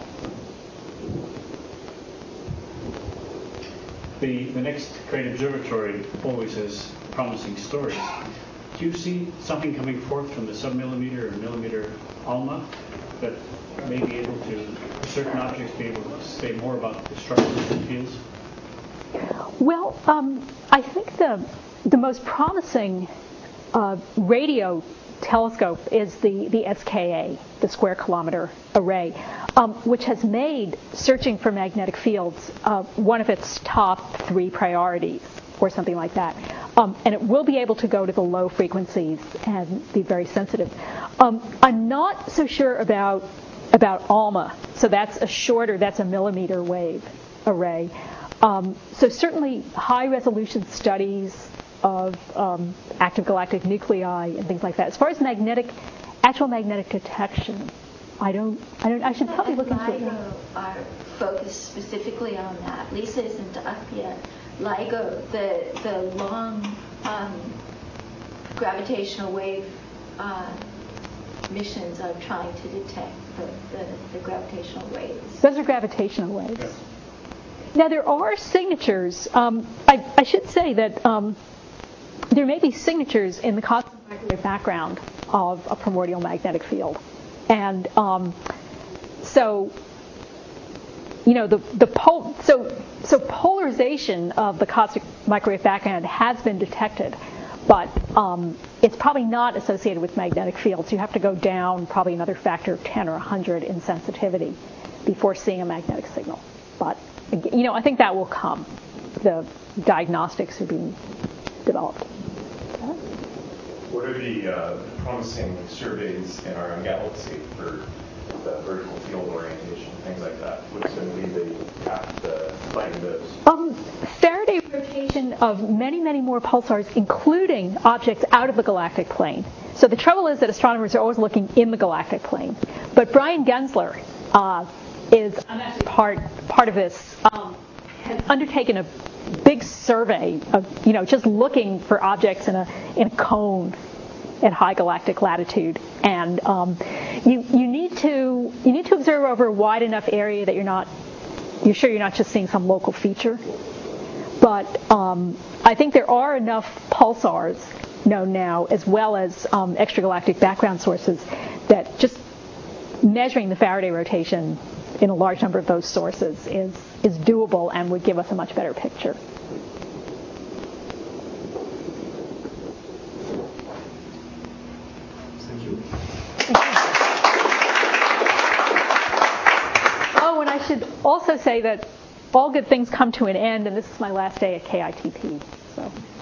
The, the next great observatory always has promising stories. Do you see something coming forth from the submillimeter or millimeter ALMA that may be able to, certain objects be able to say more about the structures of the fields? Well, um, I think the the most promising uh, radio telescope is the, the S K A, the Square Kilometer Array, um, which has made searching for magnetic fields uh, one of its top three priorities, or something like that. Um, and it will be able to go to the low frequencies and be very sensitive. Um, I'm not so sure about about ALMA. So that's a shorter, that's a millimeter wave array. Um, so certainly high-resolution studies of um, active galactic nuclei and things like that. As far as magnetic, actual magnetic detection, I don't, I don't, I should probably look into it. LIGO are focused specifically on that. Lisa isn't up yet. LIGO, the the long um, gravitational wave uh, missions are trying to detect the, the, the gravitational waves. Those are gravitational waves. Yeah. Now there are signatures. Um, I, I should say that um, there may be signatures in the cosmic microwave background of a primordial magnetic field, and um, so you know the the pol- so so polarization of the cosmic microwave background has been detected, but um, it's probably not associated with magnetic fields. You have to go down probably another factor of ten or one hundred in sensitivity before seeing a magnetic signal. But you know, I think that will come. The diagnostics are being developed. What are the uh, promising surveys in our own galaxy for the vertical field orientation, things like that? What's going to be the path to finding those? Um, Faraday rotation of many, many more pulsars, including objects out of the galactic plane. So the trouble is that astronomers are always looking in the galactic plane. But Brian Gensler uh, is I'm actually part part of this. Um, has undertaken a big survey of, you know, just looking for objects in a in a cone at high galactic latitude, and um, you you need to you need to observe over a wide enough area that you're not you're sure you're not just seeing some local feature. But um, I think there are enough pulsars known now, as well as um, extragalactic background sources, that just measuring the Faraday rotation in a large number of those sources is is doable and would give us a much better picture. Thank you. Oh, and I should also say that all good things come to an end, and this is my last day at K I T P. So.